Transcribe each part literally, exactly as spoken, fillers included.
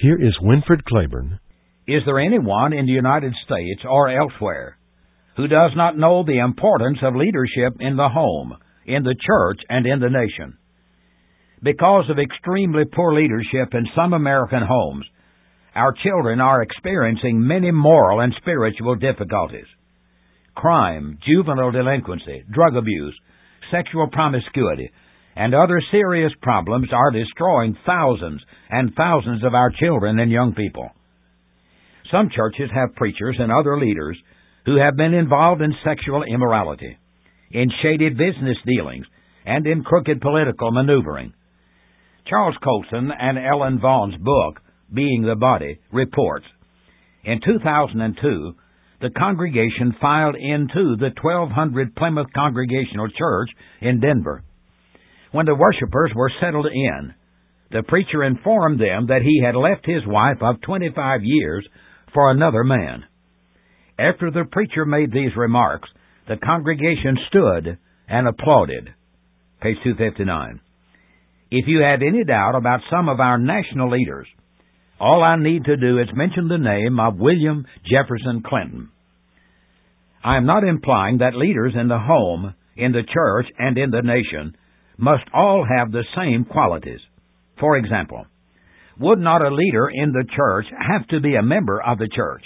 Here is Winfred Claiborne. Is there anyone in the United States or elsewhere who does not know the importance of leadership in the home, in the church, and in the nation? Because of extremely poor leadership in some American homes, our children are experiencing many moral and spiritual difficulties. Crime, juvenile delinquency, drug abuse, sexual promiscuity, and other serious problems are destroying thousands and thousands of our children and young people. Some churches have preachers and other leaders who have been involved in sexual immorality, in shady business dealings, and in crooked political maneuvering. Charles Colson and Ellen Vaughn's book, Being the Body, reports, in two thousand two, the congregation filed into the twelve hundred Plymouth Congregational Church in Denver. When the worshipers were settled in, the preacher informed them that he had left his wife of twenty-five years for another man. After the preacher made these remarks, the congregation stood and applauded. Page two fifty-nine. If you have any doubt about some of our national leaders, all I need to do is mention the name of William Jefferson Clinton. I am not implying that leaders in the home, in the church, and in the nation must all have the same qualities. For example, would not a leader in the church have to be a member of the church?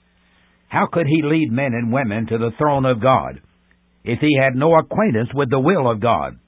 How could he lead men and women to the throne of God if he had no acquaintance with the will of God?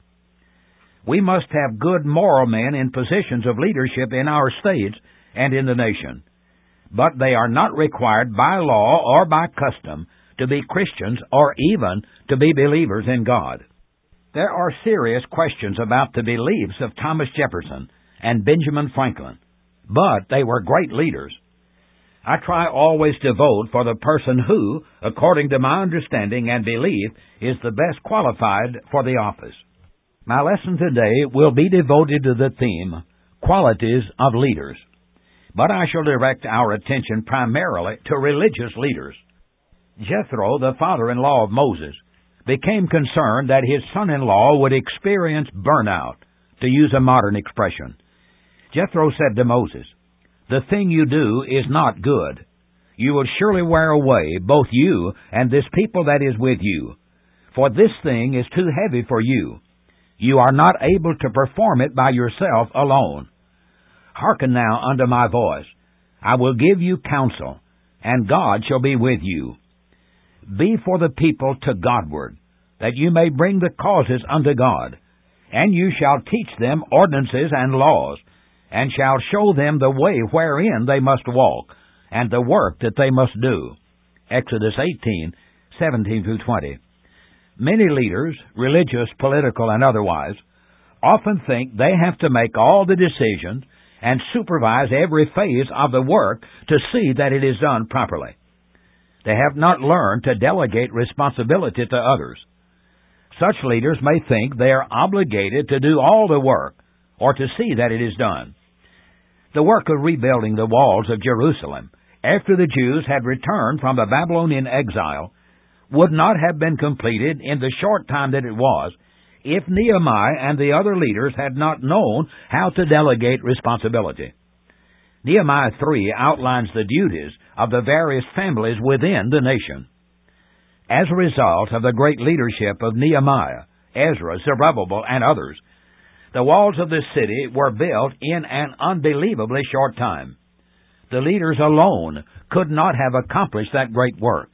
We must have good moral men in positions of leadership in our states and in the nation, but they are not required by law or by custom to be Christians or even to be believers in God. There are serious questions about the beliefs of Thomas Jefferson and Benjamin Franklin, but they were great leaders. I try always to vote for the person who, according to my understanding and belief, is the best qualified for the office. My lesson today will be devoted to the theme, Qualities of Leaders, but I shall direct our attention primarily to religious leaders. Jethro, the father-in-law of Moses, became concerned that his son-in-law would experience burnout, to use a modern expression. Jethro said to Moses, "The thing you do is not good. You will surely wear away both you and this people that is with you, for this thing is too heavy for you. You are not able to perform it by yourself alone. Hearken now unto my voice. I will give you counsel, and God shall be with you. Be for the people to Godward, that you may bring the causes unto God, and you shall teach them ordinances and laws, and shall show them the way wherein they must walk, and the work that they must do." Exodus eighteen, seventeen through twenty. Many leaders, religious, political, and otherwise, often think they have to make all the decisions and supervise every phase of the work to see that it is done properly. They have not learned to delegate responsibility to others. Such leaders may think they are obligated to do all the work, or to see that it is done. The work of rebuilding the walls of Jerusalem, after the Jews had returned from the Babylonian exile, would not have been completed in the short time that it was, if Nehemiah and the other leaders had not known how to delegate responsibility. Nehemiah three outlines the duties of the various families within the nation. As a result of the great leadership of Nehemiah, Ezra, Zerubbabel, and others, the walls of the city were built in an unbelievably short time. The leaders alone could not have accomplished that great work.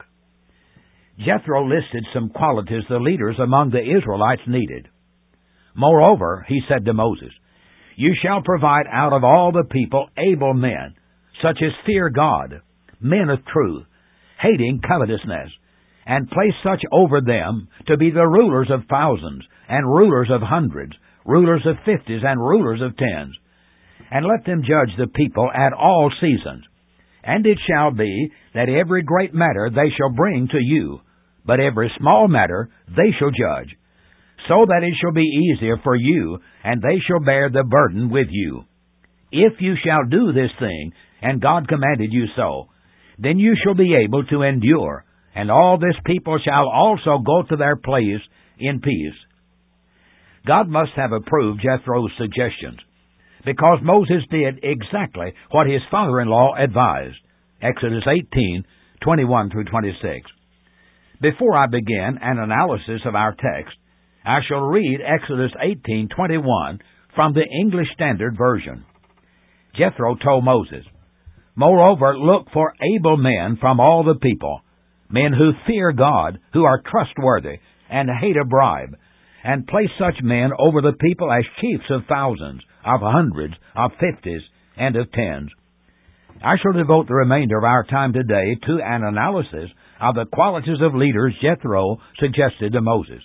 Jethro listed some qualities the leaders among the Israelites needed. Moreover, he said to Moses, "You shall provide out of all the people able men, such as fear God, men of truth, hating covetousness, and place such over them to be the rulers of thousands, and rulers of hundreds, rulers of fifties, and rulers of tens. And let them judge the people at all seasons. And it shall be that every great matter they shall bring to you, but every small matter they shall judge, so that it shall be easier for you, and they shall bear the burden with you. If you shall do this thing, and God commanded you so, then you shall be able to endure, and all this people shall also go to their place in peace." God must have approved Jethro's suggestions, because Moses did exactly what his father-in-law advised. Exodus eighteen, twenty-one through twenty-six. Before I begin an analysis of our text, I shall read Exodus eighteen, twenty-one from the English Standard Version. Jethro told Moses, "Moreover, look for able men from all the people, men who fear God, who are trustworthy, and hate a bribe, and place such men over the people as chiefs of thousands, of hundreds, of fifties, and of tens." I shall devote the remainder of our time today to an analysis of the qualities of leaders Jethro suggested to Moses.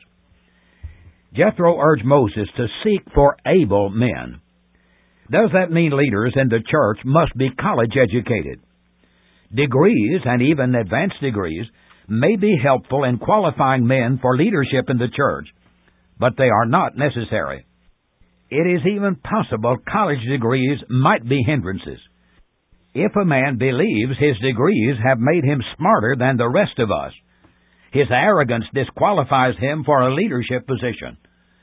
Jethro urged Moses to seek for able men. Does that mean leaders in the church must be college-educated? Degrees, and even advanced degrees, may be helpful in qualifying men for leadership in the church, but they are not necessary. It is even possible college degrees might be hindrances. If a man believes his degrees have made him smarter than the rest of us, his arrogance disqualifies him for a leadership position.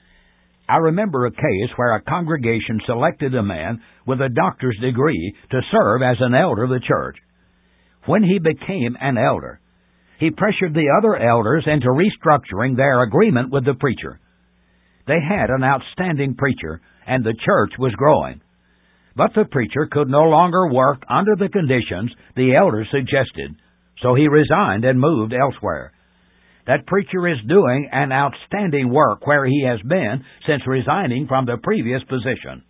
I remember a case where a congregation selected a man with a doctor's degree to serve as an elder of the church. When he became an elder, he pressured the other elders into restructuring their agreement with the preacher. They had an outstanding preacher, and the church was growing. But the preacher could no longer work under the conditions the elders suggested, so he resigned and moved elsewhere. That preacher is doing an outstanding work where he has been since resigning from the previous position.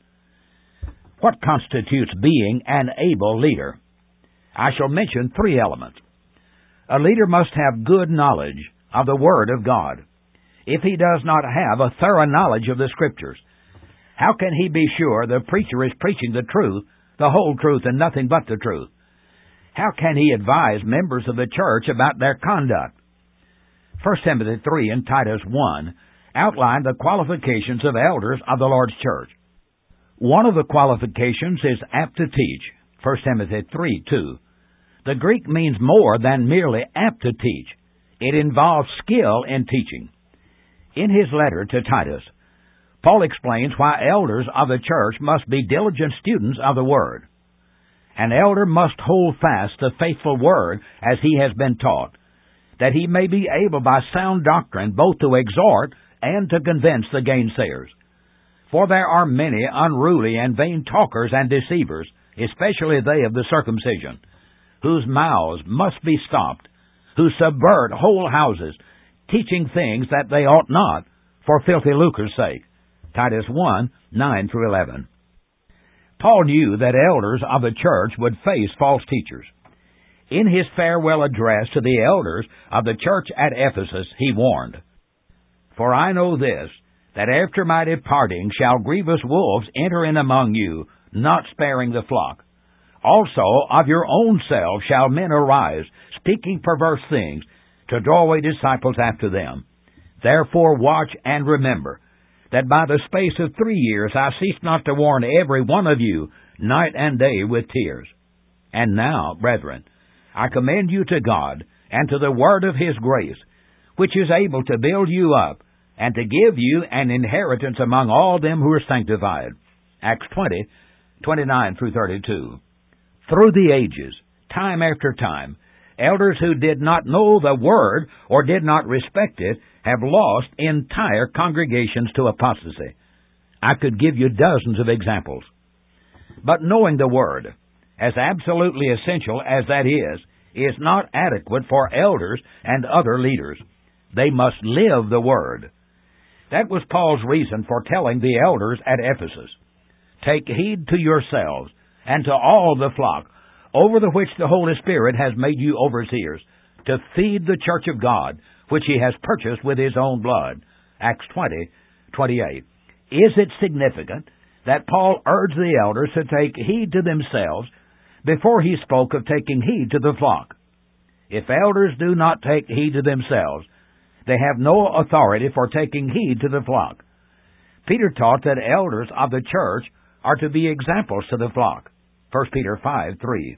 What constitutes being an able leader? I shall mention three elements. A leader must have good knowledge of the Word of God. If he does not have a thorough knowledge of the Scriptures, how can he be sure the preacher is preaching the truth, the whole truth, and nothing but the truth? How can he advise members of the church about their conduct? First Timothy three and Titus one outline the qualifications of elders of the Lord's church. One of the qualifications is apt to teach. First Timothy three two. The Greek means more than merely apt to teach. It involves skill in teaching. In his letter to Titus, Paul explains why elders of the church must be diligent students of the Word. An elder must hold fast the faithful Word as he has been taught, that he may be able by sound doctrine both to exhort and to convince the gainsayers. For there are many unruly and vain talkers and deceivers, especially they of the circumcision, whose mouths must be stopped, who subvert whole houses, teaching things that they ought not, for filthy lucre's sake. Titus one, nine through eleven. Paul knew that elders of the church would face false teachers. In his farewell address to the elders of the church at Ephesus, he warned, "For I know this, that after my departing shall grievous wolves enter in among you, not sparing the flock. Also of your own selves shall men arise, speaking perverse things, to draw away disciples after them. Therefore watch and remember, that by the space of three years I ceased not to warn every one of you, night and day with tears. And now, brethren, I commend you to God, and to the word of His grace, which is able to build you up, and to give you an inheritance among all them who are sanctified." Acts twenty, twenty-nine through thirty-two. Through the ages, time after time, elders who did not know the Word or did not respect it have lost entire congregations to apostasy. I could give you dozens of examples. But knowing the Word, as absolutely essential as that is, is not adequate for elders and other leaders. They must live the Word. That was Paul's reason for telling the elders at Ephesus, "Take heed to yourselves and to all the flock, over the which the Holy Spirit has made you overseers, to feed the church of God, which He has purchased with His own blood." Acts twenty, twenty-eight. Is it significant that Paul urged the elders to take heed to themselves before he spoke of taking heed to the flock? If elders do not take heed to themselves, they have no authority for taking heed to the flock. Peter taught that elders of the church are to be examples to the flock. First Peter five, three.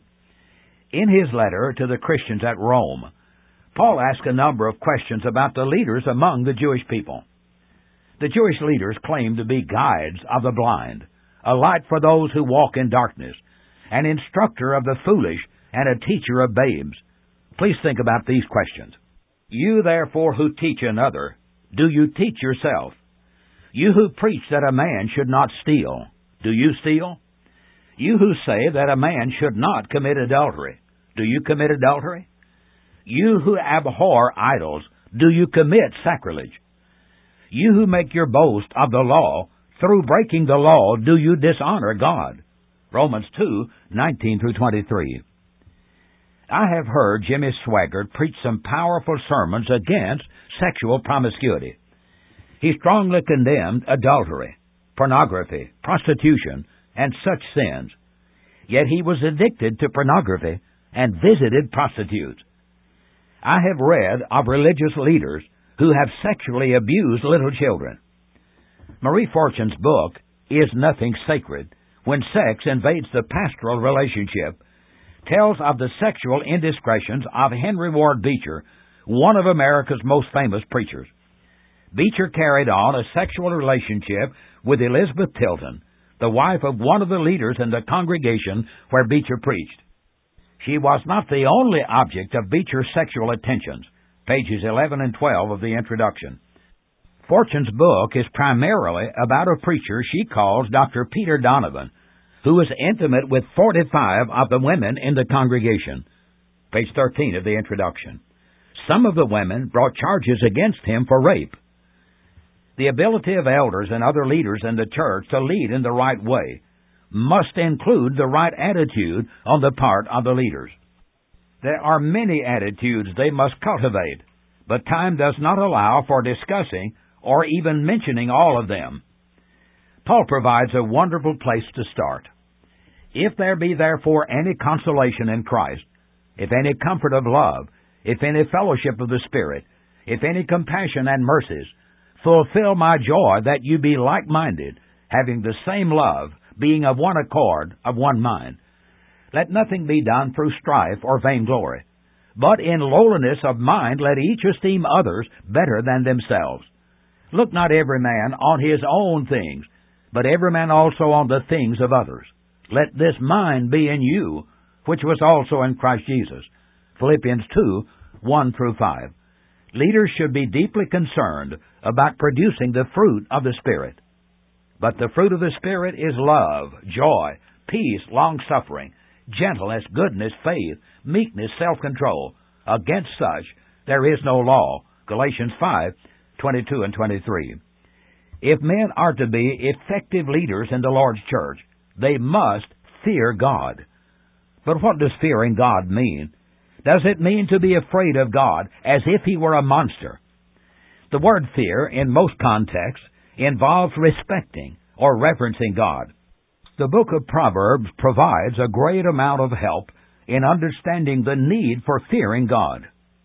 In his letter to the Christians at Rome, Paul asked a number of questions about the leaders among the Jewish people. The Jewish leaders claimed to be guides of the blind, a light for those who walk in darkness, an instructor of the foolish, and a teacher of babes. Please think about these questions. You, therefore, who teach another, do you teach yourself? You who preach that a man should not steal, do you steal? You who say that a man should not commit adultery, do you commit adultery? You who abhor idols, do you commit sacrilege? You who make your boast of the law, through breaking the law, do you dishonor God? Romans two, nineteen through twenty-three. I have heard Jimmy Swaggart preach some powerful sermons against sexual promiscuity. He strongly condemned adultery, pornography, prostitution, and such sins. Yet he was addicted to pornography and visited prostitutes. I have read of religious leaders who have sexually abused little children. Marie Fortune's book, Is Nothing Sacred, When Sex Invades the Pastoral Relationship, tells of the sexual indiscretions of Henry Ward Beecher, one of America's most famous preachers. Beecher carried on a sexual relationship with Elizabeth Tilton, the wife of one of the leaders in the congregation where Beecher preached. She was not the only object of Beecher's sexual attentions, pages eleven and twelve of the introduction. Fortune's book is primarily about a preacher she calls Doctor Peter Donovan, who was intimate with forty-five of the women in the congregation, page thirteen of the introduction. Some of the women brought charges against him for rape. The ability of elders and other leaders in the church to lead in the right way must include the right attitude on the part of the leaders. There are many attitudes they must cultivate, but time does not allow for discussing or even mentioning all of them. Paul provides a wonderful place to start. If there be therefore any consolation in Christ, if any comfort of love, if any fellowship of the Spirit, if any compassion and mercies, fulfill my joy that you be like-minded, having the same love, being of one accord, of one mind. Let nothing be done through strife or vainglory, but in lowliness of mind let each esteem others better than themselves. Look not every man on his own things, but every man also on the things of others. Let this mind be in you, which was also in Christ Jesus. Philippians two, one through five. Leaders should be deeply concerned about producing the fruit of the Spirit. But the fruit of the Spirit is love, joy, peace, long-suffering, gentleness, goodness, faith, meekness, self-control. Against such there is no law. Galatians five, twenty-two and twenty-three. If men are to be effective leaders in the Lord's church, they must fear God. But what does fearing God mean? Does it mean to be afraid of God as if He were a monster? The word fear, in most contexts, involves respecting or reverencing God. The book of Proverbs provides a great amount of help in understanding the need for fearing God.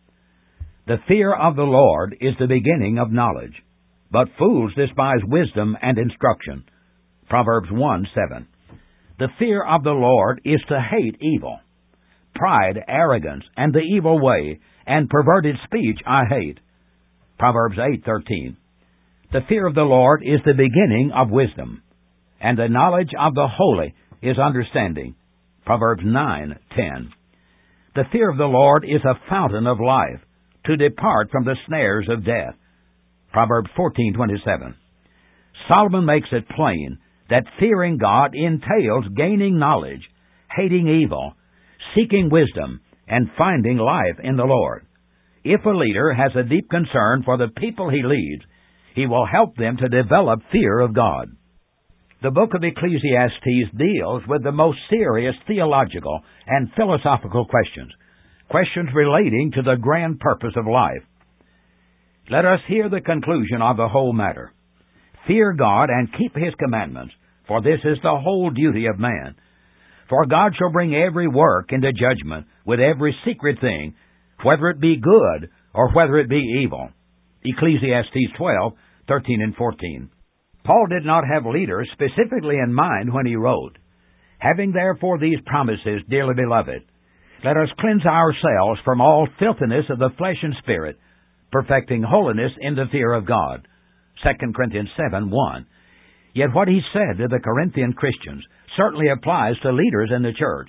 The fear of the Lord is the beginning of knowledge, but fools despise wisdom and instruction. Proverbs one, seven. The fear of the Lord is to hate evil. Pride, arrogance, and the evil way, and perverted speech I hate. Proverbs eight, thirteen. The fear of the Lord is the beginning of wisdom, and the knowledge of the holy is understanding. Proverbs nine, ten. The fear of the Lord is a fountain of life, to depart from the snares of death. Proverbs fourteen, twenty-seven. Solomon makes it plain that fearing God entails gaining knowledge, hating evil, seeking wisdom, and finding life in the Lord. If a leader has a deep concern for the people he leads, he will help them to develop fear of God. The book of Ecclesiastes deals with the most serious theological and philosophical questions, questions relating to the grand purpose of life. Let us hear the conclusion of the whole matter. Fear God and keep His commandments, for this is the whole duty of man. For God shall bring every work into judgment with every secret thing, whether it be good or whether it be evil. Ecclesiastes twelve, thirteen and fourteen. Paul did not have leaders specifically in mind when he wrote, Having therefore these promises, dearly beloved, let us cleanse ourselves from all filthiness of the flesh and spirit, perfecting holiness in the fear of God. Second Corinthians seven, one. Yet what he said to the Corinthian Christians certainly applies to leaders in the church.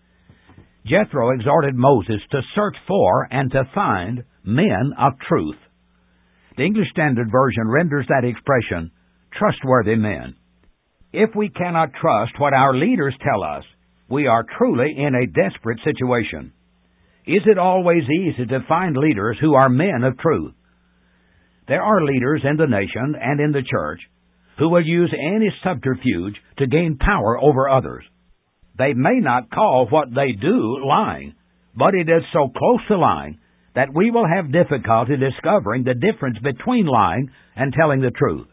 Jethro exhorted Moses to search for and to find men of truth. The English Standard Version renders that expression, trustworthy men. If we cannot trust what our leaders tell us, we are truly in a desperate situation. Is it always easy to find leaders who are men of truth? There are leaders in the nation and in the church who will use any subterfuge to gain power over others. They may not call what they do lying, but it is so close to lying that we will have difficulty discovering the difference between lying and telling the truth.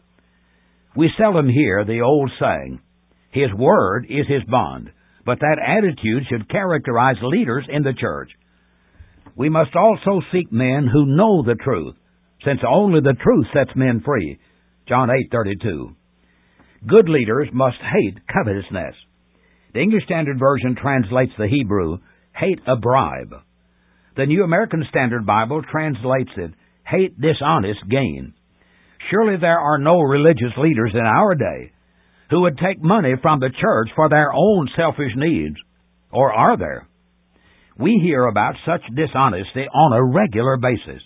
We seldom hear the old saying, "His word is his bond," but that attitude should characterize leaders in the church. We must also seek men who know the truth, since only the truth sets men free. John eight thirty-two. Good leaders must hate covetousness. The English Standard Version translates the Hebrew, hate a bribe. The New American Standard Bible translates it, hate dishonest gain. Surely there are no religious leaders in our day who would take money from the church for their own selfish needs. Or are there? We hear about such dishonesty on a regular basis.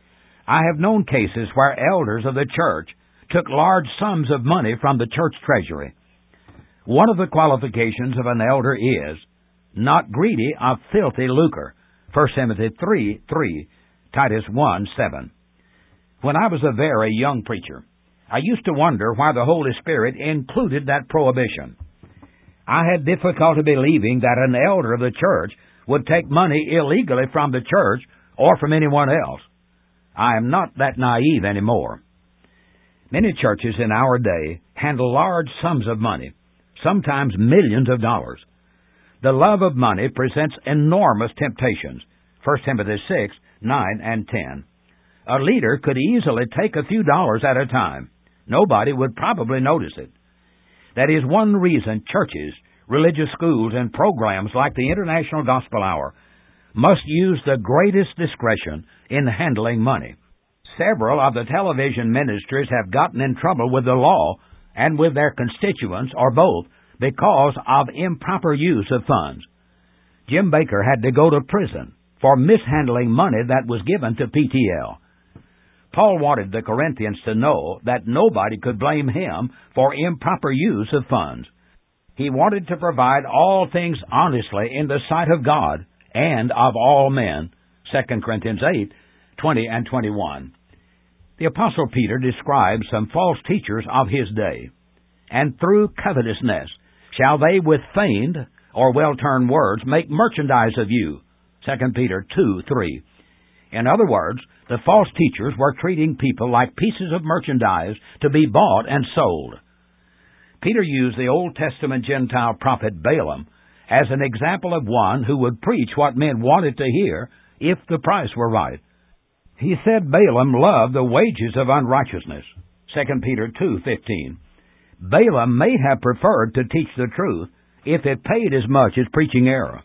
I have known cases where elders of the church took large sums of money from the church treasury. One of the qualifications of an elder is not greedy of filthy lucre. First Timothy three three, Titus one seven. When I was a very young preacher, I used to wonder why the Holy Spirit included that prohibition. I had difficulty believing that an elder of the church would take money illegally from the church or from anyone else. I am not that naive anymore. Many churches in our day handle large sums of money, sometimes millions of dollars. The love of money presents enormous temptations. First Timothy six, nine, and ten. A leader could easily take a few dollars at a time. Nobody would probably notice it. That is one reason churches, religious schools, and programs like the International Gospel Hour must use the greatest discretion in handling money. Several of the television ministries have gotten in trouble with the law and with their constituents, or both, because of improper use of funds. Jim Bakker had to go to prison for mishandling money that was given to P T L. Paul wanted the Corinthians to know that nobody could blame him for improper use of funds. He wanted to provide all things honestly in the sight of God and of all men. Second Corinthians eight, twenty and twenty-one. The Apostle Peter describes some false teachers of his day. And through covetousness shall they with feigned or well-turned words make merchandise of you. Second Peter two, three. In other words, the false teachers were treating people like pieces of merchandise to be bought and sold. Peter used the Old Testament Gentile prophet Balaam as an example of one who would preach what men wanted to hear if the price were right. He said Balaam loved the wages of unrighteousness. Second Peter two, fifteen. Balaam may have preferred to teach the truth if it paid as much as preaching error.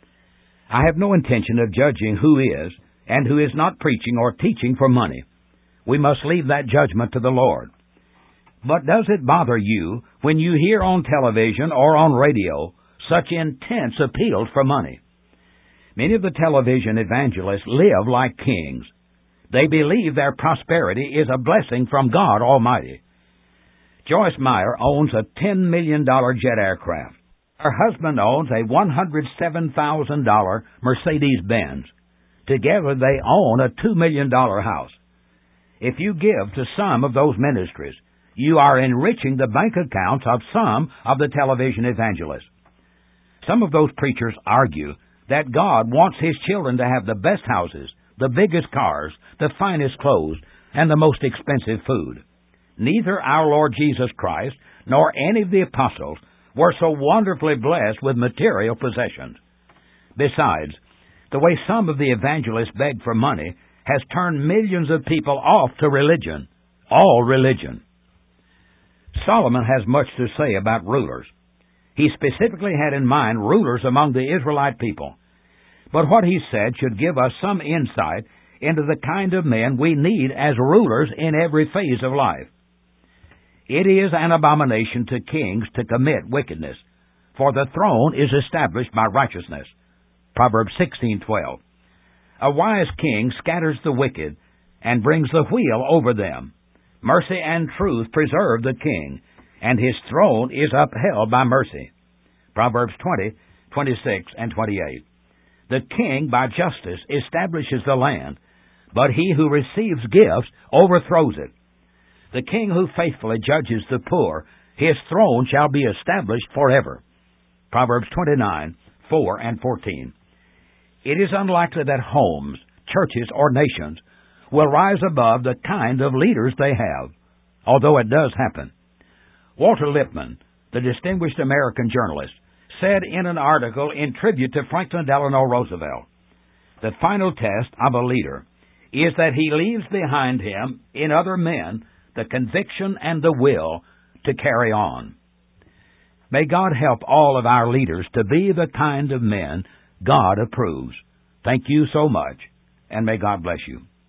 I have no intention of judging who is and who is not preaching or teaching for money. We must leave that judgment to the Lord. But does it bother you when you hear on television or on radio such intense appeals for money? Many of the television evangelists live like kings. They believe their prosperity is a blessing from God Almighty. Joyce Meyer owns a ten million dollars jet aircraft. Her husband owns a one hundred seven thousand dollars Mercedes-Benz. Together they own a two million dollars house. If you give to some of those ministries, you are enriching the bank accounts of some of the television evangelists. Some of those preachers argue that God wants His children to have the best houses, the biggest cars, the finest clothes, and the most expensive food. Neither our Lord Jesus Christ nor any of the apostles were so wonderfully blessed with material possessions. Besides, the way some of the evangelists beg for money has turned millions of people off to religion, all religion. Solomon has much to say about rulers. He specifically had in mind rulers among the Israelite people. But what he said should give us some insight into the kind of men we need as rulers in every phase of life. It is an abomination to kings to commit wickedness, for the throne is established by righteousness. Proverbs sixteen twelve. A wise king scatters the wicked and brings the wheel over them. Mercy and truth preserve the king, and his throne is upheld by mercy. Proverbs twenty, twenty-six, and twenty-eight. The king by justice establishes the land, but he who receives gifts overthrows it. The king who faithfully judges the poor, his throne shall be established forever. Proverbs twenty-nine, four and fourteen. It is unlikely that homes, churches, or nations will rise above the kind of leaders they have, although it does happen. Walter Lippmann, the distinguished American journalist, said in an article in tribute to Franklin Delano Roosevelt, "The final test of a leader is that he leaves behind him in other men the conviction and the will to carry on." May God help all of our leaders to be the kind of men God approves. Thank you so much, and may God bless you.